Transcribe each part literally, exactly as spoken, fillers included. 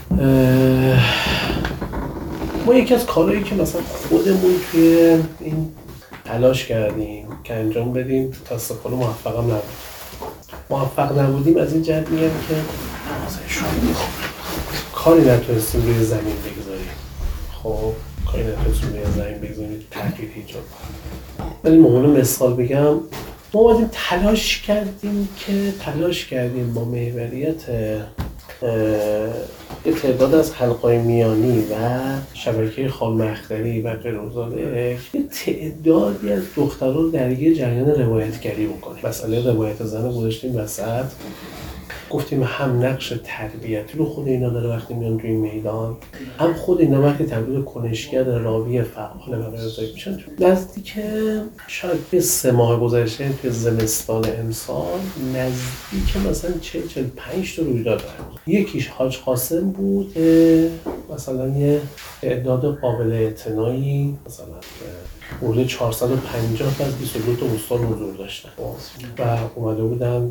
ما یکی از کارهایی که مثلا خودمون توی این تلاش کردیم که انجام بدیم تا سفال موفقم نبود. موفق نبودیم از این جهت میگم که کاری نتونستیم روی زمین بگذاریم. خب کاری نتونستیم روی زمین بگذاریم تغییر ایجاد کنیم. ولی مهمونه مثال بگم، ما اومدیم تلاش کردیم که تلاش کردیم با محوریت یه تعداد از حلقه‌های میانی و شبکه خالمختری و غیرذالک یه تعدادی از دختران رو درگیر جریان روایتگری بکنیم. مسئله روایت زن رو گذاشتیم وسط، گفتیم هم نقش تربیتی رو خود اینا داره وقتی میان توی میدان، هم خود اینا وقتی تبدیل کنشگر راوی فعال و غیرذالک میشن. نزدیک شاید به سه ماه گذشته توی زمستان امسال نزدیک مثلا چهل چهل و پنج تا رویداد بود. یکیش حاج قاسم بود که مثلا یه تعداد قابل اعتنایی مثلا حدود چهارصد و پنجاه تا از بیست و دو تا استان حضور داشتن و اومده بودن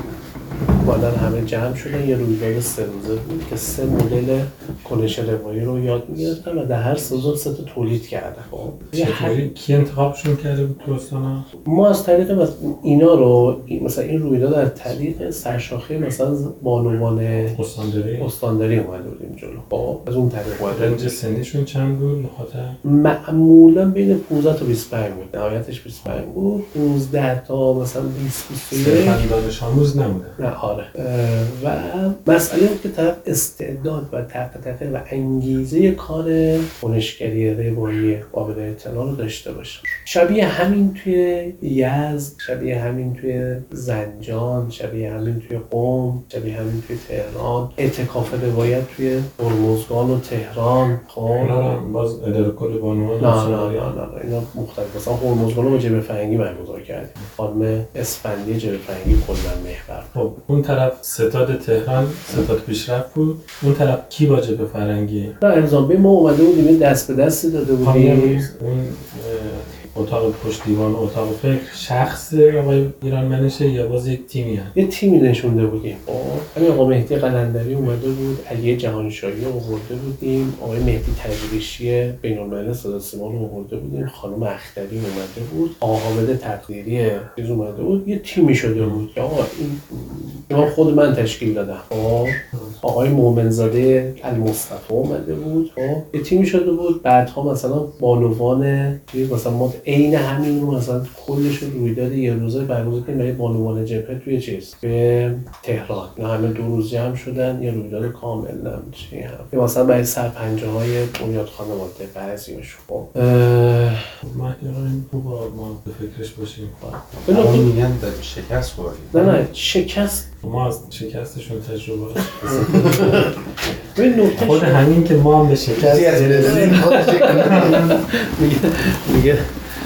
اومدن همه جمع شدن. یه رویداد سه روزه بود که سه مدل کنش روایی رو یاد می‌گرفتن و در هر سه سه تا تولید کردن. خب چطوری کی انتخابشون کرده بود تو استانا؟ ما از طریق اینا رو مثلا این رویداد از طریق سرشاخه مثلا بانوان استانداری استانداری اومده بودیم جلو. خب از اون طریق اومده. رنج سنیشون چند بود بخاطر؟ معمولا بین پانزده تا بیست و پنج بود. نهایتش بیست و پنج بود. پانزده تا مثلا بیست بیست و یک صرفاً دانش آموز نبودن. نه آره. و مسئله بود که طرف استعداد و طاقت و انگیزه کار کنشگری روایی قابل اعتنا رو داشته باشه. شبیه همین توی یزد، شبیه همین توی زنجان، شبیه همین توی قم، شبیه همین توی تهران، اعتکاف روایت توی هرمزگان و تهران. خب اینا باز اداره کل بانوان نه نه نه نه اینا مختلف. مثلا هرمزگان رو با جبهه فرهنگی برگزار کردیم. خانم اسفندی جبهه فرهنگی کلا محور. خب اون طرف ستاد تهران ستاد پیشرفت بود، اون طرف کی با جبهه فرهنگی؟ نه الزامبه ما اومده بودیم دست به دست داده بودیم. اون اتاق پشت دیوان و اتاق فکر شخص آقای ایرانمنشه یا باز یک تیمی هست؟ یه تیمی نشونده بودیم. همین آقا مهدی قلندری اومده بود، علی جهانشاهی رو آورده بودیم، آقای مهدی تجریشی بین‌المللی صدا سیما رو آورده بودیم، خانم اختری اومده بود، آقا حامد تقدیری چیز اومده بود. یه تیمی شده بود که آقا این من خود من تشکیل دادم. آقای مومنزاده المصطفی اومده بود. یه تیمی شده بود. بعدها مثلا بانوان مثلا ما عین همین رو مثلا کلش رویداد یه روزه برگزار کردیم برای بانوان جبهه توی چیز به تهران. اینا همه دو روز جمع شدن یه رویداد کامل نمیشه هم. مثلا برای سرپنجه‌های بنیاد خانواده بعضیاشون. خب ما این خوب ما به فکرش باشیم. الان میگن شکست خوردیم. نه نه شکست ما از شکستشون تجربه داشتیم. خود همین که ما هم به شکست میگه میگه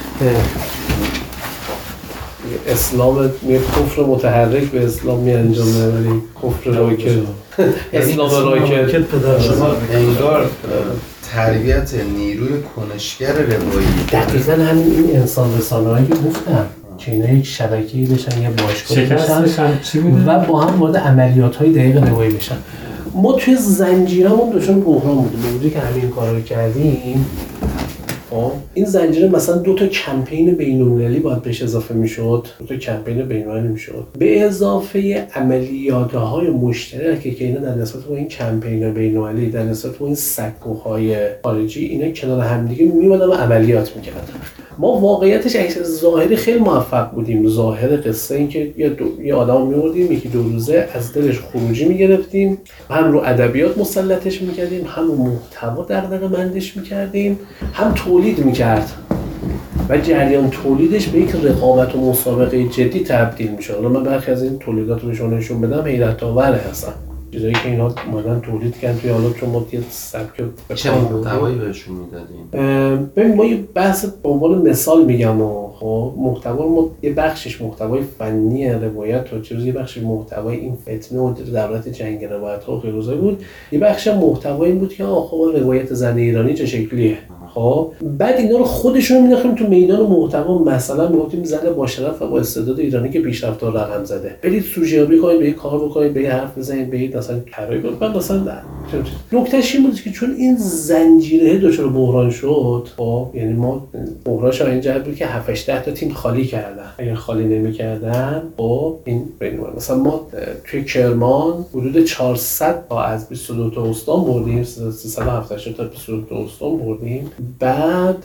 اسلام میگه کفر متحرک به اسلام می انجامه ولی کفر راکد اسلام راکد شما انگار تربیت نیروی کنشگر روایی دقیقاً همین این انسان رسانه‌ای که گفتم که اینا یک شبکه‌ای بشن یا باشگاهی بشن و با هم وارد عملیات‌های دقیق روایی بشن. ما توی زنجیرمون دچار بحران بودیم. موقعی که همین کارا رو کردیم خب این زنجیره مثلا دو تا کمپین بین‌المللی باید بهش اضافه میشد، دو تا کمپین بین‌المللی میشد به اضافه عملیات‌های مشترکی که اینا در نسبت با این کمپین بین‌المللی در نسبت با این سکوهای خارجی اینا کنار همدیگه میومدن و عملیات میکردن. ما واقعیتش اگه ظاهری خیلی موفق بودیم. ظاهر قصه این که یه, دو... یه آدم میوردیم یکی دو روزه از دلش خروجی میگرفتیم، هم رو ادبیات مسلطش میکردیم، هم رو محتوا دغدغه مندش میکردیم، هم تولید میکرد و جریان تولیدش به یک رقابت و مسابقه جدی تبدیل میشد. حالا من برخی از این تولیدات رو نشون بدم حیرت آور هستن. چیزایی که اینا اومدن تولید کردن توی حالا چون ما یه سبک چه محتوایی بهشون میدادیم؟ ببین ما یه بحث به عنوان مثال میگم و خب محتوا ما یه بخشش محتوای فنی روایت و چیزی، یه بخش محتوای این فتنه و دولت جنگ روایت ها و غیره بود، یه بخش محتوای این بود که آخه روایت زن ایرانی چه شکلیه. خب بعد اینا رو خودشون رو می‌نداختیم تو میدان محتوا، مثلا میگفتیم زن با شرف و با استعداد ایرانی که پیشرفت رو رقم زده، برید سوژه‌یابی کنید، برید کار بکنید، برید حرف بزنید، برید مثلا طراحی کنید. بعد مثلا نکتهش این بود که چون این زنجیره دچار بحران شد، خب یعنی ما بحرانش این جهت بود که هفت هشت تا تیم خالی کردن. اگه خالی نمی‌کردن خب این ببینید مثلا ما توی کرمان حدود چهارصد تا از بیست و دو تا استان بردیم، سیصد و هفتاد تا بیست و دو تا استان بردیم. بعد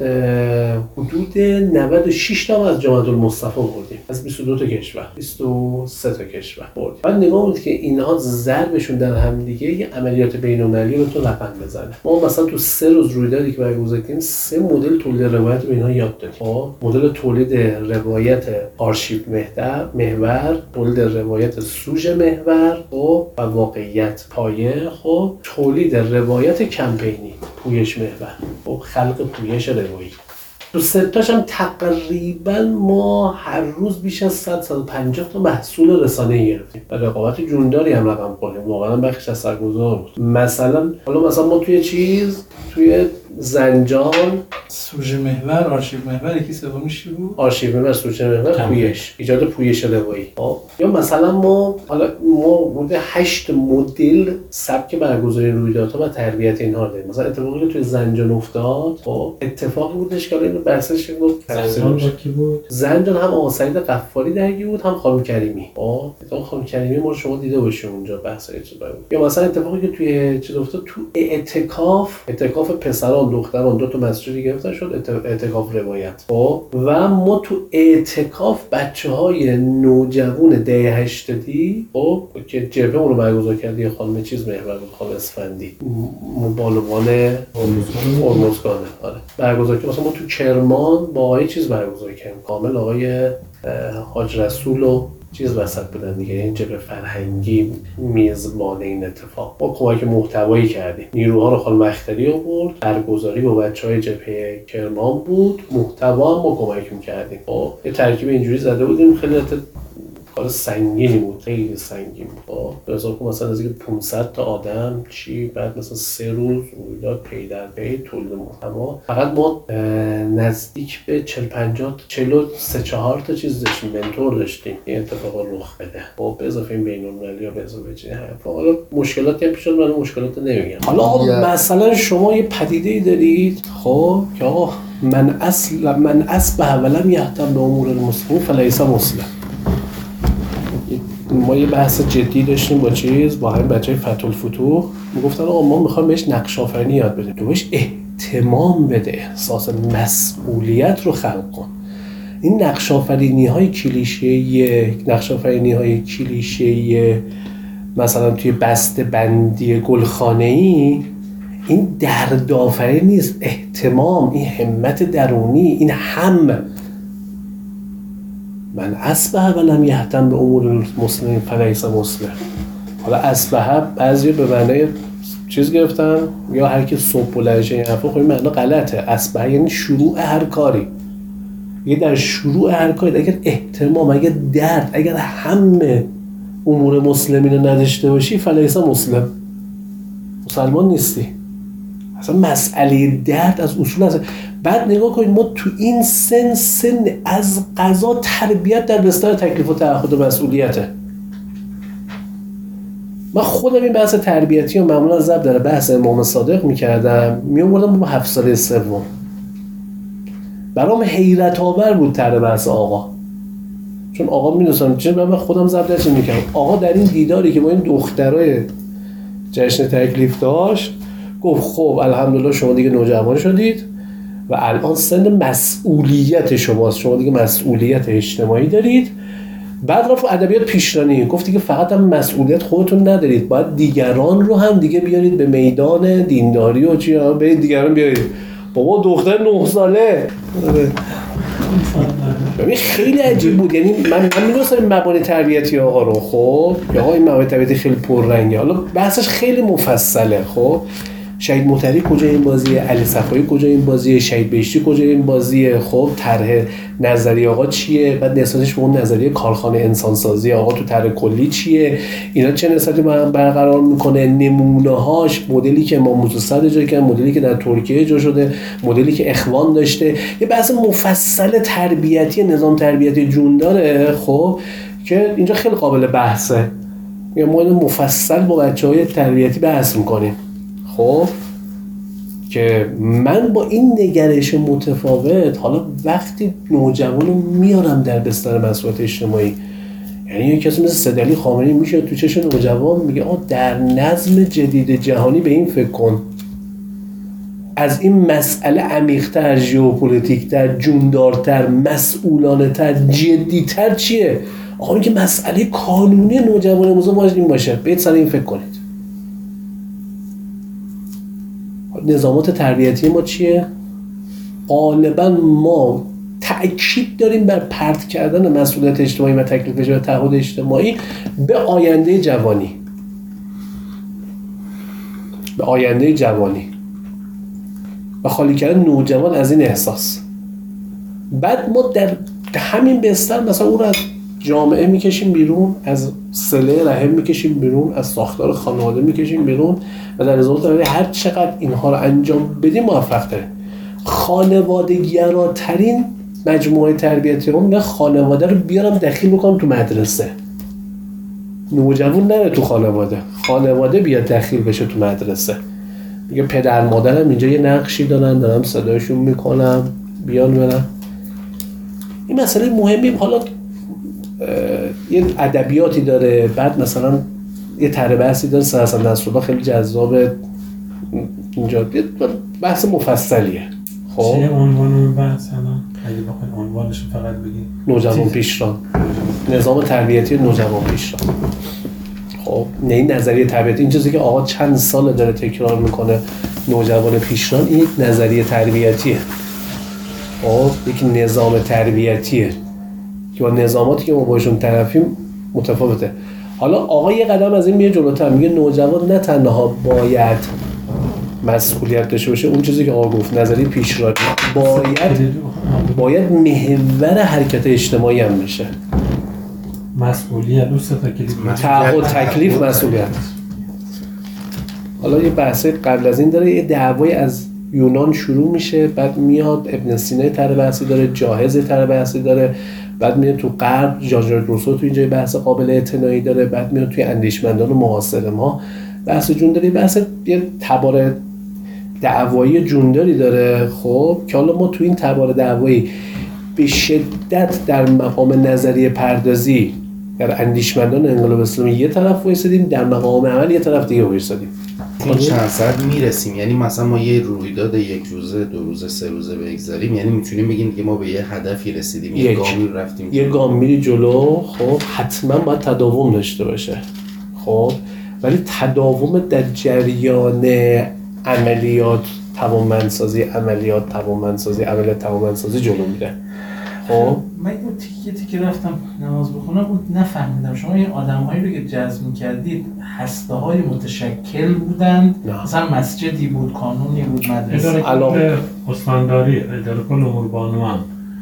حدود نود و شش تا از جماعت المصطفی بردیم، از بیست و دو تا کشور، بیست و سه تا کشور بردیم. بعد نگاه بود که اینها ضربشون در هم دیگه یه عملیات بین‌المللی رو تو رقم بزنه. ما مثلا تو سه روز رویدادی که برگزار کردیم سه مدل تولید روایت به اینها یاد دادیم. خب مدل تولید روایت آرشیو محور محور، تولید روایت سوژه محور خب و واقعیت پایه، خب تولید روایت کمپینی پویش محور، خب خلق پویش روایی. تو ستاش هم تقریبا ما هر روز بیش از صد تا صد و پنجاه تا محصول رسانه‌ای گرفتیم. و رقابت جونداری هم رقم خوردیم. واقعا بخش اثرگذار بود. مثلا حالا مثلا ما توی چیز توی زنجان سوژه محور، آرشیو محور، یکی سومیش چی بود؟ آرشیو محور، سوژه محور، پویش، ایجاد پویش روایی. خب یا مثلا ما حالا ما حدود هشت مدل سبک برگزاری رویدادها و تربیت اینها داریم. مثلا اتفاقی که توی زنجان افتاد، خب اتفاقی بودش که اینو بحثش گفت زنجان کی بود؟ زنجان هم آقا سعید قفاری درگیر بود، هم خانم کریمی. خب تا خانم کریمی ما شما دیده باشید اونجا بحثای چیز بود. یا مثلا اتفاقی که توی چیز افتاد تو اعتکاف، اعتکاف پسران دختران دو تا مسجدی گرفتن شد، اعتکاف روایت. خب و ما تو اعتکاف بچهای نوجوان دهه هشتادی خب که جبهه اون رو برگزار کرد، یه خانم چیز محور بود، خانم اسفندی، مبالغان هرمزگانه آره برگزار کرد. مثلا ما تو کرمان با آقای چیز برگزار کردیم، کامل آقای حاج رسول و چیز وسط بودن دیگه، این جبهه فرهنگی میزبان این اتفاق. ما کمک محتوایی کردیم، نیروها رو خانم اختری آورد، برگزاری با بچهای جبهه کرمان بود، محتوا هم ما کمک می‌کردیم. خب یه ترکیب اینجوری زده بودیم، خیلی کار سنگینی بود، خیلی سنگین بود. بذار که مثلا از اینکه پانصد تا آدم چی، بعد مثلا سه روز رویداد پی در پی تولید محتوا. فقط ما نزدیک به چهل پنجاه چهل و سه چهار تا چیز داشتیم، منتور داشتیم این اتفاق رخ بده. خب به اضافه این بین‌المللی و به اضافه چیز حالا مشکلاتی هم پیش اومد، من مشکلات نمیگم. حالا مثلا شما یه پدیده‌ای دارید خب که آقا من اصل من اصبح ولم یهتم به امور المسلمین فلیس مسلم. ما یه بحث جدی داشتیم با چیز با همین بچهای فتح الفتوح، میگفتن آقا ما میخوایم بهش نقش آفرینی یاد بدیم، تو بهش اهتمام بده، احساس مسئولیت رو خلق کن. این نقش آفرینی های کلیشه‌ای نقش آفرینی های کلیشه‌ای مثلا توی بسته بندی گلخانه‌ای، این دردآفرین نیست. اهتمام، این همت درونی، این هم من اصبح ولم یهتم به امور المسلمین فلیس مسلم. حالا اصبح بعضی به معنی چیز گرفتن، یا هر کی صبح بلند شه این حرفا، خب این معنی غلطه. اصبح یعنی شروع هر کاری. یه در شروع هر کاری اگر اهتمام، اگر درد، اگر همه امور مسلمین رو نداشته باشی فلیس مسلم، مسلمان نیستی. اصلا مسئله درد از اصول هست. بعد نگاه کنید ما تو این سن سن از قضا تربیت در بستر تکلیف و تعهد و مسئولیته. من خودم این بحث تربیتی رو معمولا ضرب در بحث امام صادق میکردم، میومدم با هفت ساله سوم، برام حیرت آور بود تر بحث آقا، چون آقا میدونستم چه، من خودم ضرب در چه میکردم. آقا در این دیداری که با این دخترای جشن تکلیف داشت گفت خب الحمدلله شما دیگه نوجوان شدید و الان سن مسئولیت شماست، شما دیگه مسئولیت اجتماعی دارید. بعد رفت ادبیات پیشرانی گفت دیگه فقط هم مسئولیت خودتون ندارید، باید دیگران رو هم دیگه بیارید به میدان دینداری و چی، برید دیگران بیارید. بابا دختر نه ساله ببین خیلی عجیب بود. یعنی من من می‌دونستم این مبانی تربیتی آقا رو، خب یا آقا این مبانی تربیتی خیلی پررنگه، حالا بحثش خیلی مفصله. خب شهید مطهری کجا این بازیه، علی صفایی کجا این بازیه، شهید بهشتی کجا این بازیه. خب طرح نظریه آقا چیه، بعد نسبتش به اون نظریه کارخانه انسانسازی آقا تو طرح کلی چیه، اینا چه نسبتی با هم برقرار میکنه، نمونه‌هاش، مدلی که امام موسی صدر اجرا کرد، مدلی که در ترکیه اجرا شده، مدلی که اخوان داشته، یه بحث مفصل تربیتی، نظام تربیتی جون داره. خب که اینجا خیلی قابل بحثه، یه مورد مفصل با بچه‌های تربیتی بحث میکنیم. خب که من با این نگرش متفاوت حالا وقتی نوجوانو میارم در بستر مسئولیت اجتماعی، یعنی یه کسی مثل سیدعلی خامنه‌ای میشه تو چشم نوجوان میگه آ در نظم جدید جهانی به این فکر کن، از این مسئله عمیق‌تر، ژئوپلیتیک‌تر، جوندارتر، مسئولانه‌تر، جدی‌تر چیه؟ آقا میگه مسئله کانونی نوجوان امروز باید این باشه، برید سر این فکر کنید. نظامات تربیتی ما چیه؟ غالبا ما تأکید داریم بر پرت کردن مسئولیت اجتماعی و تکلیف و تعهد اجتماعی به آینده جوانی، به آینده جوانی و خالی کردن نوجوان از این احساس. بعد ما در همین بستر مثلا اون رو از جامعه میکشیم بیرون، از صله رحم میکشیم بیرون، از ساختار خانواده میکشیم بیرون و در نظام هر چقدر اینها رو انجام بدیم موفق ترین. خانواده‌گراترین مجموعه تربیتی هم میگن خانواده رو بیارم دخیل بکنم تو مدرسه، نوجوان نره تو خانواده، خانواده بیاد دخیل بشه تو مدرسه. میگه پدر مادرم اینجا یه نقشی دارن، دارم صدایشون میکنم بیان برن. این مسئله مهمی. حالا یه ادبیاتی داره، بعد مثلا یه طرح بحثی داره، سر حسن نصرالله خیلی جذابه، اینجا بحث مفصلیه. خب چیه عنوان اون بحث الان؟ اگه بخواید عنوانش رو فقط بگید. نوجوان پیشران، نظام تربیتی نوجوان پیشران. خب این نظریه تربیتی، این چیزی که آقا چند سال داره تکرار میکنه، نوجوان پیشران، این یک نظریه تربیتیه. خب یک نظام تربیتیه که با نظاماتی که ما باشون طرفیم متفاوته. حالا آقا یه قدم از این میره جلوتر، میگه نوجوان نه تنها باید مسئولیت داشته باشه، اون چیزی که آقا گفت نظریه پیشرانی، باید باید محور حرکت اجتماعی هم بشه. مسئولیت دوست تا کلیف تعهد، تکلیف، مسئولیت. حالا یه بحث قبل از این داره، یه دعوای از یونان شروع میشه، بعد میاد ابن سینا طرح بحثی داره، جاهز طرح بحثی داره، بعد میاد تو غرب ژان ژاک روسو تو اینجا بحث قابل اعتنایی داره، بعد میاد توی اندیشمندان و معاصر ما بحث جونداری، بحث یه تبار دعوایی جونداری داره. خب که حالا ما تو این تبار دعوایی به شدت در مقام نظریه پردازی در اندیشمندان انقلاب اسلامی یه طرف وایسادیم، در مقام عمل یه طرف دیگه وایسادیم. این چند ساعت میرسیم، یعنی مثلا ما یه رویداد یک روزه، دو روزه، سه روزه بگذاریم، یعنی میتونیم بگیم که ما به یه هدفی رسیدیم، یه گامی رفتیم، یه گام میری جلو. خب حتما باید تداوم داشته باشه. خب ولی تداوم در جریان عملیات توانمندسازی، عملیات توانمندسازی، عملیات توانمندسازی جلو میره. خب من اون تیکه تیکه رفتم نماز بخونم، اون نفهمیدم شما این آدم‌هایی رو که جذب می‌کردید هسته‌های متشکل بودند؟ نه. مثلا مسجدی بود، کانونی بود، مدرسه، اداره کل استانداری، اداره کل امور بانوان.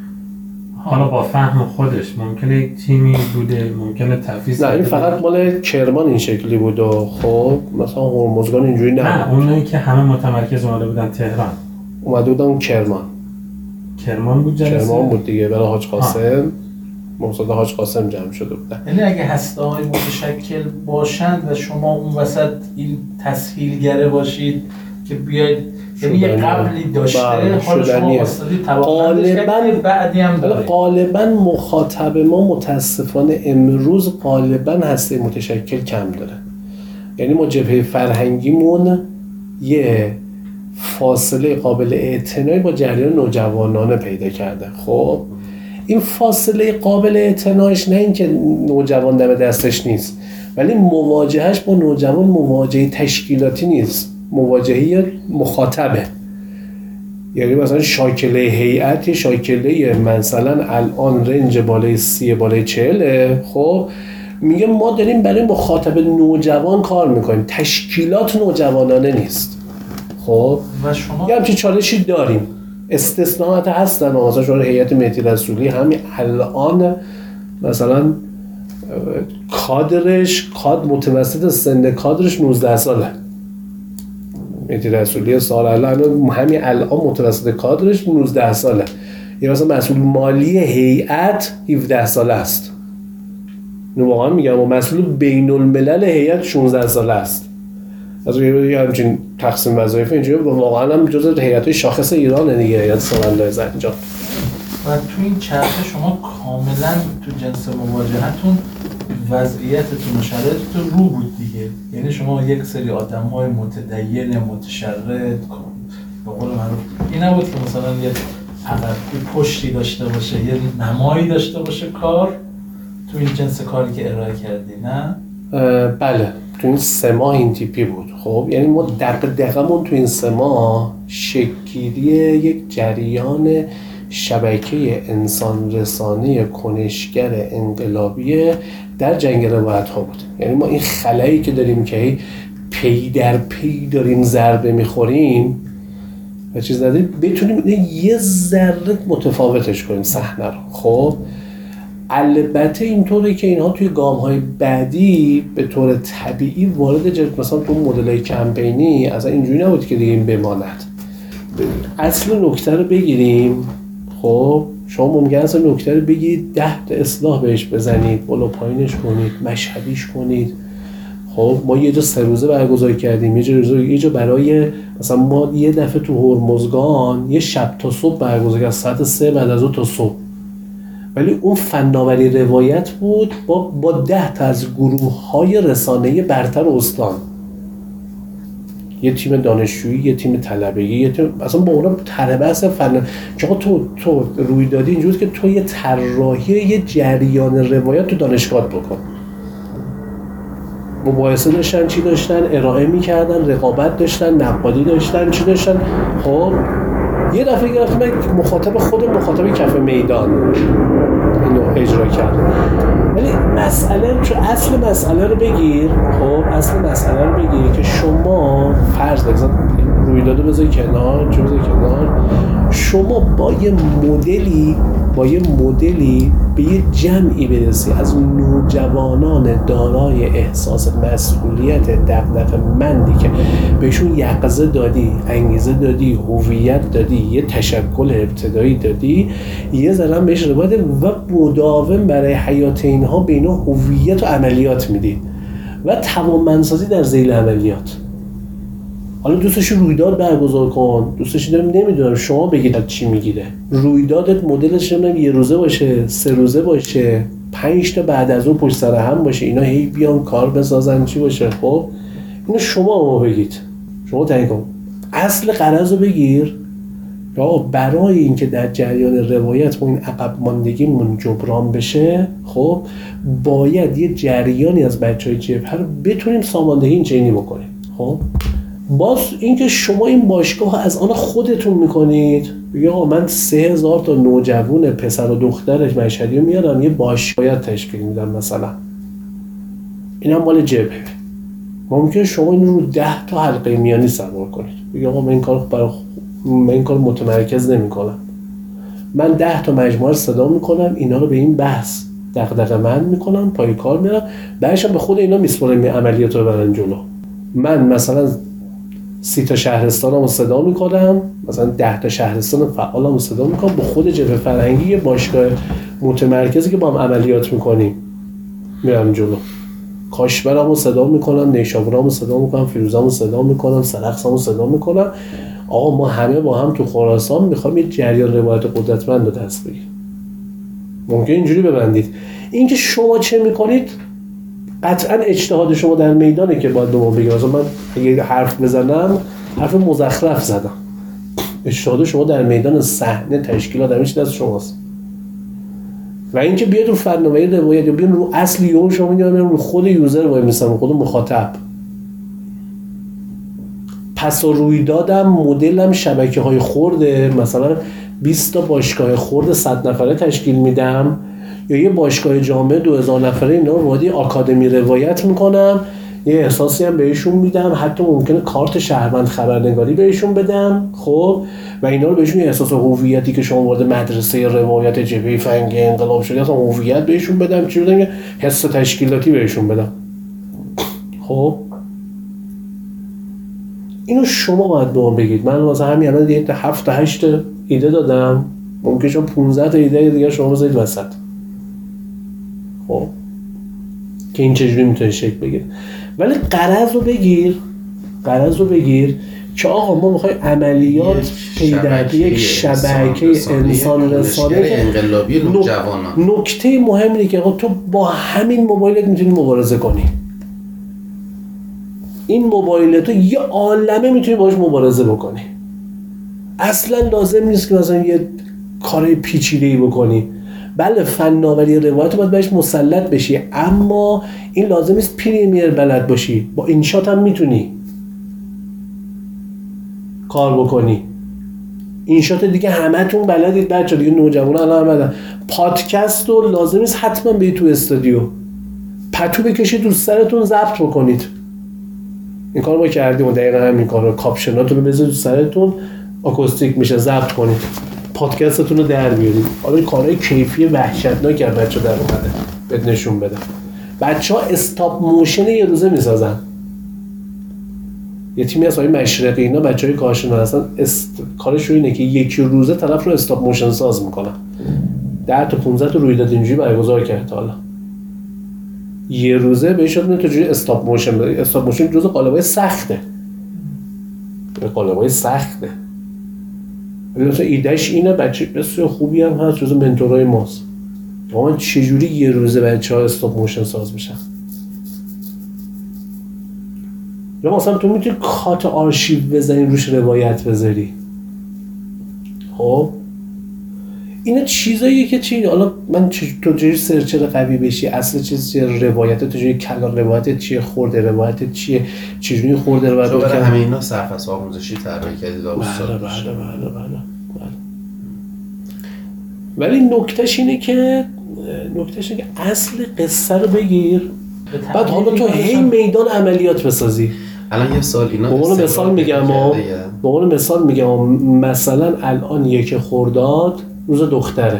حالا با فهم خودش ممکنه یک تیمی بوده، ممکنه تفیض. نه این فقط مال کرمان این شکلی بود و خب مثلا هرمزگان اینجوری نه. نه اونایی که همه متمرکز اومده بودن تهران، اومده بودن کرمان. کرمان بود جلسه؟ کرمان بود دیگه، برای حاج قاسم، مقصد حاج قاسم جمع شده بودن. یعنی اگه هسته‌های متشکل باشند و شما اون وسط این تسهیلگره باشید که بیاید، یعنی یه قبلی داشته، حالا شما واسطی توانمندش کردید، بعدی هم داره. غالبا مخاطب ما متاسفانه امروز غالبا هسته متشکل کم داره. یعنی ما جبهه فرهنگیمون یه فاصله قابل اعتنایی با جریان نوجوانانه پیدا کرده. خب این فاصله قابل اعتنایش نه اینکه نوجوان دم دستش نیست، ولی مواجهش با نوجوان مواجهه تشکیلاتی نیست، مواجهه مخاطبه. یعنی مثلا شاکله هیئت، شاکله مثلا الان رنج بالای سی بالای چهله، خب میگه ما داریم برای مخاطب نوجوان کار میکنیم، تشکیلات نوجوانانه نیست. خب و شما یه همچین چالشی داریم. استثناءات هستن، مثلا شما هیئت مهدی رسولی همین الان مثلا کادرش کاد متوسط سن کادرش نوزده ساله. مهدی رسولی سال الان همین الان متوسط کادرش نوزده ساله. یا مثلا مسئول مالی هیئت هفده ساله است. اینو واقعا میگم، و مسئول بین الملل هیئت شانزده ساله است. از یه همچین تقسیم وظایف اینجوری واقعا هم جزء هیئت شاخص ایران دیگه، هیئت سامان‌داری زنجان. و تو این چرخه شما کاملا تو جنس مواجهتون وضعیتتون و شرایطتون رو بود دیگه. یعنی شما یک سری آدم‌های متدین متشرد به قول معروف این نبود که مثلا یه عقب پشتی داشته باشه، یه نمایی داشته باشه کار تو این جنس کاری که ارائه کردی، نه؟ بله، تو این سه ماه این تیپی بود. خب یعنی ما دقیقاًمون تو این سه ماه شکل‌گیری یک جریان شبکه انسان رسانه کنشگر انقلابی در جنگ روایت ها بود. یعنی ما این خلایی که داریم که پی در پی داریم ضربه میخوریم و چیز نداریم، بتونیم یه ذره متفاوتش کنیم صحنه رو. خب البته اینطوره که اینها توی گام‌های بعدی به طور طبیعی وارد جد، مثلا تو مدل‌های کمپینی اصلا اینجوری نبود که دیگه این بماند. اصل نکته رو بگیریم. خب شما ممکنه اصلا نکته رو بگیرید ده تا اصلاح بهش بزنید، بالا پایینش کنید، مشهدیش کنید. خب ما یه جا سه روزه برگزار کردیم، یه جا یه جا برای مثلا ما یه دفعه تو هرمزگان یه شب تا صبح برگزار کردیم، ساعت سه بعد از اون تا صبح. ولی اون فناوری روایت بود با با ده تا از گروه‌های رسانه‌ای برتر استان. یه تیم دانشجویی، یه تیم طلبگی، یه تیم اصلا با اونا طلبه اصلا فن که تو تو رویدادی اینجوریه که تو یه طراحی یه جریان روایت تو دانشگاه بکن. مباحثه داشتن، چی داشتن، ارائه می‌کردن، رقابت داشتن، نقادی داشتن، چی داشتن. خب یه دفعه گرفتم مخاطب خود مخاطب کف میدان اینو اجرا کرد. ولی مسئله چون اصل مسئله رو بگیر، خب اصل مسئله رو بگیر که شما فرض بگذار رویدادو بذاری کنار، چه بذاری کنار، شما با یه مدلی با یه مدلی به یه جمعی برسی از نوجوانان دارای احساس مسئولیت دغدغه‌مندی که بهشون یقظه دادی، انگیزه دادی، هویت دادی، یه تشکل ابتدایی دادی، یه ذره بهش روایت و مداوم برای حیات اینها به اینا هویت و عملیات میدی و توانمندسازی در ذیل عملیات. حالا دوستش رویداد برگزار کن، دوستش دارم نمیدونم شما بگید چی میگیره. رویدادت مدلش نمیدونم یه روزه باشه، سه روزه باشه، پنج تا بعد از اون پشت سر هم باشه، اینا هی بیان کار بسازن چی باشه. خب اینو شما ما بگید، شما تعیین کن. اصل غرض رو بگیر یا برای اینکه در جریان روایت ما این عقب ماندگیمون جبران بشه، خب باید یه جریانی از بچهای جبهه رو بتونیم ساماندهی اینچنینی بکنیم. خب باز اینکه شما این باشگاه از آن خودتون میکنید، بگید آقا من سه هزار تا نوجوان پسر و دخترش مشهدی رو میارم یه باشگاه تشکیل میدم مثلا، اینم مال جبهه. ممکنه شما این رو ده تا حلقه میانی سوار کنید، بگید آقا من این کار برای من این کار متمرکز نمیکنم، من ده تا مجموعه رو صدا میکنم، اینا رو به این بحث دغدغه‌مند میکنم، پای کار میارم، بعدش به خود اینا میسپارم عملیات رو برن جلو. من مثلا سی تا شهرستانم رو صدا میکنم، مثلا ده تا شهرستان فعالم رو صدا میکنم، با خود جبهه فرهنگی یه باشگاه متمرکزی که با هم عملیات میکنیم میرم جلو. کاشبرم رو صدا میکنم، نیشابورم رو صدا میکنم، فیروزم رو صدا میکنم، سرخسم رو صدا میکنم. آقا ما همه با هم تو خراسان میخوایم یه جریان روایت قدرتمند رو دست بگیریم. ممکن اینجوری ببندید. اینکه شما چه میکنید قطعا اجتهاد شما در میدانه که باید دوم بگیم. مثلا من اگه حرف بزنم حرف مزخرف زدم، اجتهاد شما در میدان صحنه تشکیلات همه چیز دست شماست. و اینکه بیاد رو فناوری روایت یا بیاد رو اصل یون شما میگم رو خود یوزر وای میسم، خود مخاطب. پس رویدادم مدلم شبکه‌های خرده، مثلا بیست تا باشگاه خرد صد نفره تشکیل میدم، یا یه باشگاه جامعه دو هزار نفره اینا رو وارد آکادمی روایت میکنم یه احساسی هم بهشون میدم، حتی ممکنه کارت شهروند خبرنگاری بهشون بدم، خب و اینا رو بهشون احساس هویتی که شما وارد مدرسه روایت جبهه فرنگ انقلاب شدی اصلا هویت بهشون بدم، چی بدم، حس تشکیلاتی بهشون بدم. خب اینو شما باید به من بگید. من واسه همین الان دیگه هفت تا هشت ایده دادم، ممکنه شما پانزده تا ایده دیگه شما بذارید وسط. خب که این چجوری میتونه شکل بگیره. ولی قرض رو بگیر، قرض رو بگیر که آقا ما میخوایم عملیات پیدا یک شبکه انسان رسانه انقلابی نوجوانان. نکته مهم اینه که آقا تو با همین موبایلت میتونی مبارزه کنی. این موبایل تو یه عالمه میتونی باهاش مبارزه بکنی. اصلا لازم نیست که مثلا یه کار پیچیده‌ای بکنی. بله فناوری روایت باید بهش مسلط بشی، اما این لازم نیست پریمیر بلد باشی. با این شات هم میتونی کار بکنی. این شات دیگه همتون بلدید بچه‌ها دیگه، نوجوانان الان بلدن. پادکست رو لازم نیست حتما برید تو استودیو، پتو بکشید تو سرتون ضبط بکنید. این کار ما کردیم و دقیقا همین کار رو، کاپشناتون رو بذارید تو سرتون آکوستیک میشه، ضبط کنید، پادکستتون رو در بیارید. حالا این کارهای کیفی وحشتناک از بچه در اومده بهت نشون بدم. بچه ها استاپ موشن یه روزه میسازن. یه تیمی از های مشرقی اینا بچه های کارشناس هستن، است... کارشون اینه که یکی روزه طرف رو استاپ موشن ساز میکنن. ده تا پانزده تا رویداد اینجوری برگزار کرد حالا. یه روزه بهش شد تو جوری استاپ موشن بده. استاپ موشن جزء قالب‌های سخته. به قالب‌های سخته. ولی مثلا ایدهش اینه، بچه بسیار خوبی هم هست، جزء منتورای ماست. اما چجوری یه روزه بچه‌ها استاپ موشن ساز میشن؟ یا مثلا تو میتونی کات آرشیو بزنی روش روایت بذاری. خب اینا چیزاییه که چی، حالا من چ... تو چجوری سرچر قوی بشی، اصل چیز چیه، روایت تو چجوری کلان روایت چیه، خورده روایت چیه، چجوری خورده روایت رو برای همه اینا سرفصل آموزشی طراحی کردید استاد؟ بله بله بله بله بله. ولی نکتهش اینه که نکتهش اینه که اصل قصه رو بگیر، بعد حالا تو هی میدان عملیات بسازی. الان یه سال اینا به عنوان مثال میگم به عنوان مثال میگم مثلا الان یک خرداد روز دختره،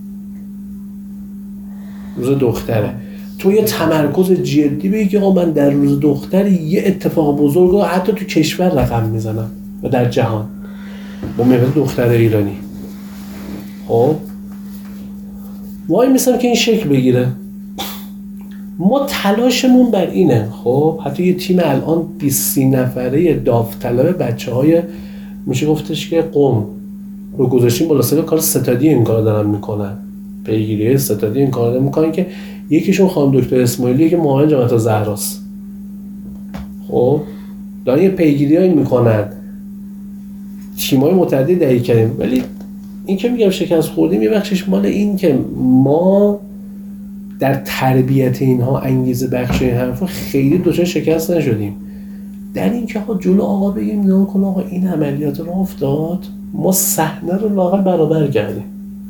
روز دختره تو یه تمرکز جدی بگی که آقا من در روز دختر یه اتفاق بزرگ رو حتی تو کشور رقم میزنم و در جهان با میبود دختر ایرانی. خب وای میسم که این شکل بگیره. ما تلاشمون بر اینه. خب حتی یه تیم الان بیست نفره داوطلب بچه های میشه گفتش که قم رو گذاشتیم بالا سر کار ستادی این کار دارن میکنن، پیگیری ستادی این کار دارن میکنن که یکیشون خانم دکتر اسماعیلی که معاون جامعه زهراست. خب دارن یه پیگیری هایی میکنن، تیمای متعددی دهی کردیم. ولی این که میگم شکست خوردیم یه بخشش مال این که ما در تربیت اینها انگیزه بخش این حرفا خیلی دوچار شکست نشدیم. در این که آقا جلو آقا بگیم نه کن آقا این عملیات رو افتاد، ما صحنه رو واقعا برابر کردیم،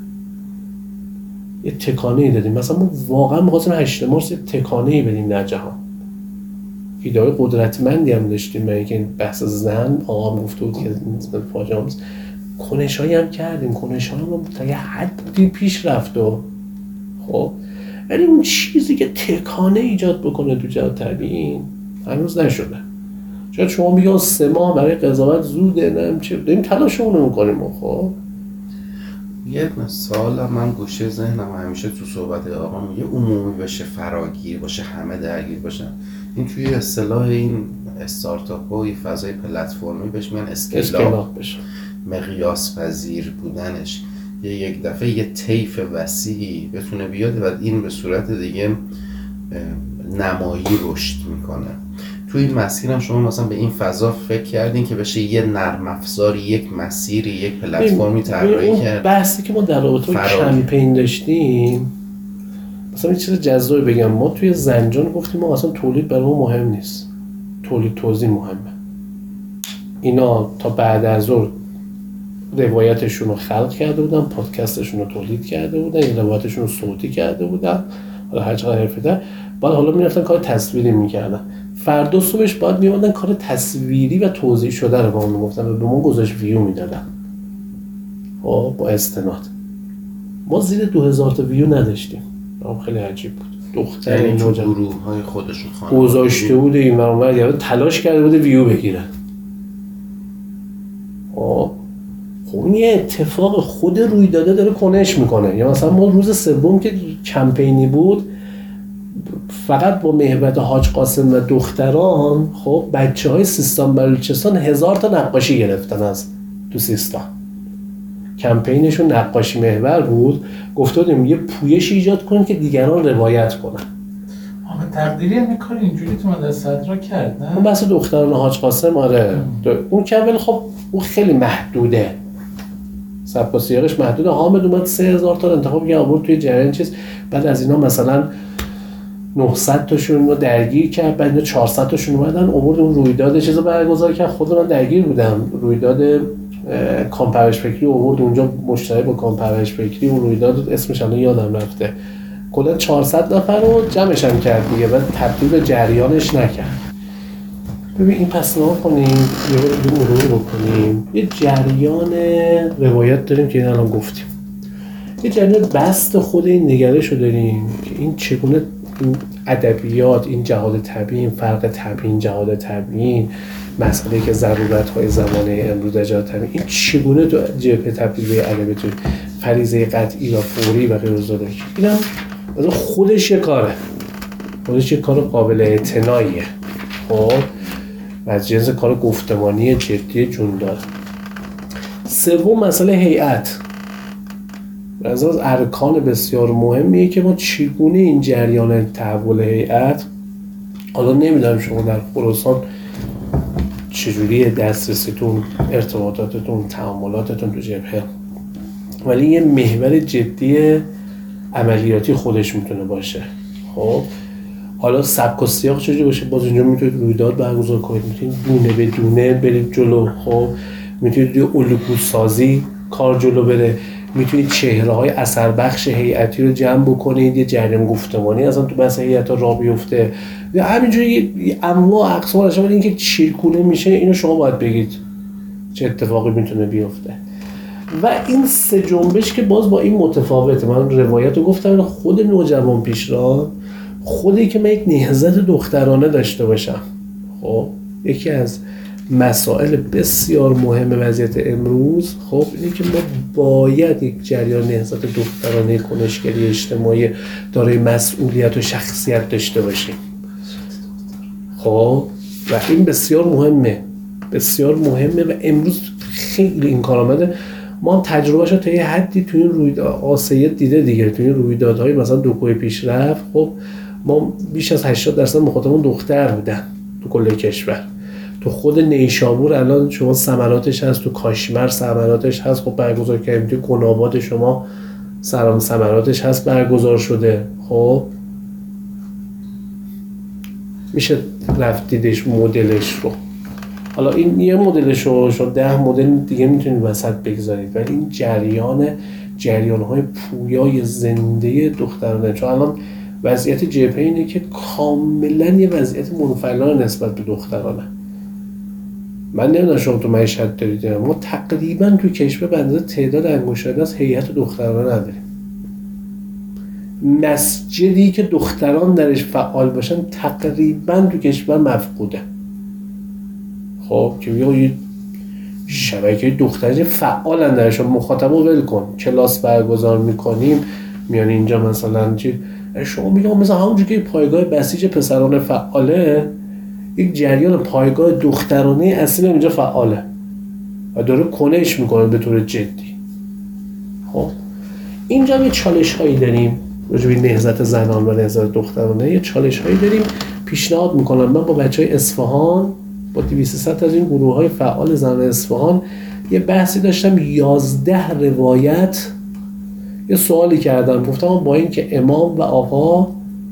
یه تکانه ای دادیم. مثلا ما واقعا می‌خواستیم هشت مارس یه تکانه ای بدیم در جهان. ایده قدرتمندی هم داشتیم. من اینکه بحث زن آقا هم گفته بود که نسبت پاجامز کنش‌هایی هم کردیم، کنش‌ها هم تا یه حدی پیش رفت و خب ولی اون چیزی که تکانه ایجاد بکنه تو جهان طبیعی هنوز نشده. شاید شما میگن سه ماه برای قضاوت زوده، نم چه داریم تلاشمون رو میکنیم. خب یه مثال من گوشه ذهنم همیشه تو صحبت آقا میگه عمومی بشه، فراگیر باشه، همه درگیر باشن. این توی اصطلاح این استارتاپ ها و فضای پلتفرمی بهش میگن اسکیلاب بشه، مقیاس پذیر بودنش. یه یک دفعه یه طیف وسیعی بتونه بیاد و این به صورت دیگه نمایی رشد میکنه. توی این مسیر هم شما مثلا به این فضا فکر کردین که بشه یه نرم افزاری، یک مسیری، یک پلتفرمی طراحی کرد؟ بحثی که ما در رابطه با کمپین داشتیم، مثلا یه چیز جذابی بگم، ما توی زنجان گفتیم ما اصلا تولید برای ما مهم نیست، تولید توزیع مهمه. اینا تا بعد از ظهر روایتشون رو خلق کرده بودن، پادکستشون رو تولید کرده بودن، این روایتشون رو صوتی کرده بودن، حالا هر چقدر حرفه‌تر، بعد حالا میرفتن کار تصویری میکردن. فردا صبحش باید میومدن کار تصویری و توضیح شده رو با اون میگفتن و به ما گذاشت ویو میدادن با استناد. ما زیر دو هزار تا ویو نداشتیم. خیلی عجیب بود. دختر یعنی تو نوجوان گروه های خودشون خانواده گذاشته بود این برامر یعنی تلاش کرده بود ویو بگیره. خب خب یه اتفاق خود روی داده داره کنش میکنه. یا مثلا ما روز سوم که کمپینی بود فقط با محبت حاج قاسم و دختران خب بچه های سیستان بلوچستان هزار تا نقاشی گرفتن از تو سیستان. کمپینشون نقاشی محور بود. گفته بودیم یه پویش ایجاد کنیم که دیگران روایت کنن. آقا تقدیری هم کار اینجوری تو مدرسه را کرد نه؟ اون بحث دختران حاج قاسم آره اون که ولی خب اون خیلی محدوده. سبک و سیاقش محدوده. حامد اومد سه هزار تا انتخاب کرد آورد توی جریان چیز. بعد از اینا مثلا نهصد تاشون رو درگیر کرد. بعد اینا چهارصد تاشون اومدن آورد اون رویداد چیزو برگزار کرد. خود من درگیر بودم. رویداد کامپرش فکری آورد اونجا مشترک با کامپرش فکری اون رویداد اسمش الان یادم رفته. کلا چهارصد نفر رو جمعش هم کرد دیگه. بعد تبدیل به جریانش نکرد. ببین این پس نام کنیم یه بار مرور بکنیم. یه جریان روایت داریم که این الان گفتیم. یه جریان بست خود این نگرش رو داریم که این چگونه این ادبیات این جهاد طبیعی این فرق طبیعی این جهاد طبیعی مسئله که ضرورت‌های زمانه امروز جهاد طبیعی این چگونه تو جبهه تبدیل به ادبیات فریضه قطعی و فوری و غیر از ذالک. اینم مثلا خودش یه کاره. خودش یه کار قابل اعتناییه. خب و از جنس کار گفتمانی جدی جون داره. سوم مسئله هیئت. از از ارکان بسیار مهمیه که ما چگونه این جریان تحول هیئت حالا نمیدونم شما در خراسان چجوری دسترسیتون ارتباطاتتون تعاملاتتون تو جبهه ولی یه محور جدی عملیاتی خودش میتونه باشه. خب حالا سبک و سیاق چجوری باشه باز اینجا میتونید رویداد برگزار کنید میتونید دونه به دونه برید جلو. خب میتونید یه الگو سازی کار جلو بره. میتونید چهره های اثر بخش هیئتی رو جمع بکنید یه جریان گفتمانی اصلا تو بحث هیئت راه بیفته. همینجوری انواع اقسام داشته ولی اینکه چیرکونه میشه اینو شما باید بگید چه اتفاقی میتونه بیفته. و این سه جنبش که باز با این متفاوته. من روایت رو گفتم خود نوجوان پیشران خودی که من یک نهضت دخترانه داشته باشم. خب یکی از مسائل بسیار مهم وضعیت امروز خب اینه که ما باید یک جریان نهضت دخترانه کنشگری اجتماعی دارای مسئولیت و شخصیت داشته باشیم. خب و این بسیار مهمه بسیار مهمه و امروز خیلی این کار آمده. ما هم تجربهشو تا یه حدی توی این رویداد آسیت دیده دیگه. توی این رویدادهای مثلا دوکوی پیشرفت خب ما بیش از هشتاد درصد مخاطبمون دختر بودن تو کل کشور. تو خود نیشابور الان شما ثمراتش هست تو کاشمر ثمراتش هست خب برگزار کردیم. توی گناباد شما سرام ثمراتش هست برگزار شده. خب میشه رفت دیدش مدلش رو. حالا این یه مدلش رو شما ده مدل دیگه میتونید وسط بگذارید ولی این جریان جریان‌های پویای زنده دخترانه چون الان وضعیت جبهه اینه که کاملا یه وضعیت منفعلانه نسبت به دخترانه. من نمیدونم شما تو مشهد دارید ما تقریبا تو کشور به اندازه تعداد انگشت‌آهن از هیئت دخترانه نداریم. مسجدی که دختران درش فعال باشن تقریبا تو کشور مفقوده. خب که یه شبکه دختری فعالن درش مخاطب رو ول کن کلاس برگزار میکنیم میان اینجا مثلا چی شما میگم مثلا همونجور که پایگاه بسیج پسران فعاله یک جریان پایگاه دخترانه اصیل اینجا فعاله و داره کنش میکنه به طور جدی. خب اینجا یه چالش هایی داریم راجع به نهضت زنان و نهضت دخترانه. یه چالش هایی داریم پیشنهاد میکنم من با بچهای اصفهان با دویست سیصد از این گروه های فعال زنان اصفهان یه بحثی داشتم یازده روایت یه سوالی کردم گفتم با این که امام و آقا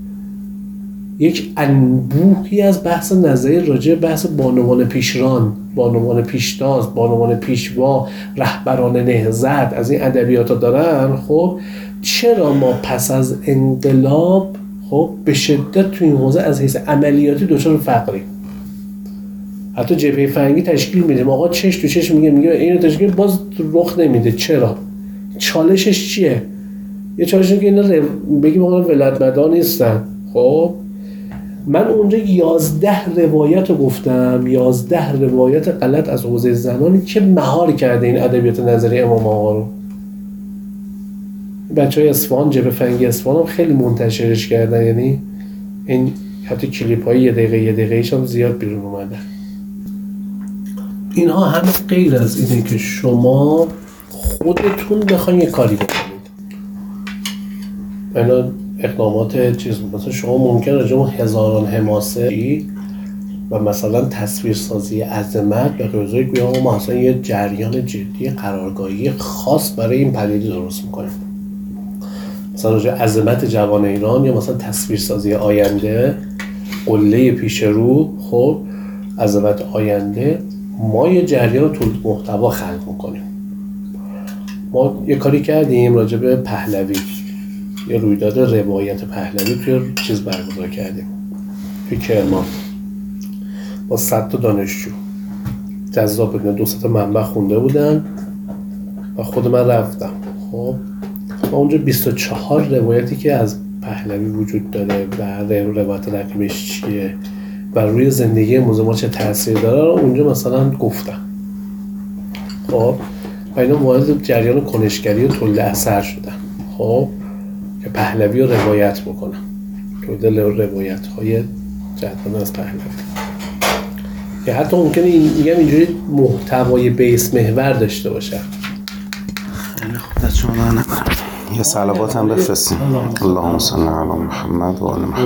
یک انبوهی از بحث نظری راجع بحث بانوان پیشران بانوان پیشتاز بانوان پیشوا رهبران نهضت از این ادبیات دارن خب چرا ما پس از انقلاب خب به شدت تو این حوزه از حیث عملیاتی دچار فقری. حتی جبهه فرنگی تشکیل میدیم، آقا چش تو چش میگه میگه اینو تشکیل باز رخ نمیده. چرا؟ چالشش چیه؟ یه چالش اینه که اینا رو... بگیم آقا ولایت مدار نیستن. خب من اونجا یازده روایت رو گفتم، یازده روایت غلط از حوزه زنانی که مهار کرده این ادبیات نظری امام آقا رو. بچهای اصفهان، جبهه فرنگی اصفهان هم خیلی منتشرش کردن، یعنی این حتی کلیپ های یه دقیقه یه دقیقه ایش هم زیاد بیرون اومده. اینها همه غیر از اینه که شما خودتون بخواین یه کاری بکنید. اینا اقدامات چیز بود. مثلا شما ممکن راجع به هزاران حماسه و مثلا تصویرسازی عظمت به قضایی که ما مثلا یه جریان جدی قرارگاهی خاص برای این پدیده درست میکنیم. مثلا راجع به عظمت جوان ایران یا مثلا تصویرسازی آینده، قله پیش رو، خب عظمت آینده، ما یه جریان تولید محتوا خلق میکنیم. ما یه کاری کردیم راجع به پهلوی، یه رویداد روایت پهلوی توی چیز برگزار کردیم توی کرمان با صد تا دانشجو. جذاب بود، دو سه تا منبع خونده بودن و خود من رفتم. خب ما اونجا بیست و چهار روایتی که از پهلوی وجود داره و روایت رقیبش چیه و روی زندگی امروز ما چه تاثیر داره رو اونجا مثلا گفتم. خب و اینا وارد جریان کنشگری و تولید اثر شدن. خب که پهلوی رو روایت بکنم، تولید روایت های جدول از پهلوی، که حتی ممکنه این میگم اینجوری محتوای بیس محور داشته باشه. خیلی خوب، دست شما در نکنم. یه صلوات هم بفرستیم. اللهم صل علی محمد و آل محمد.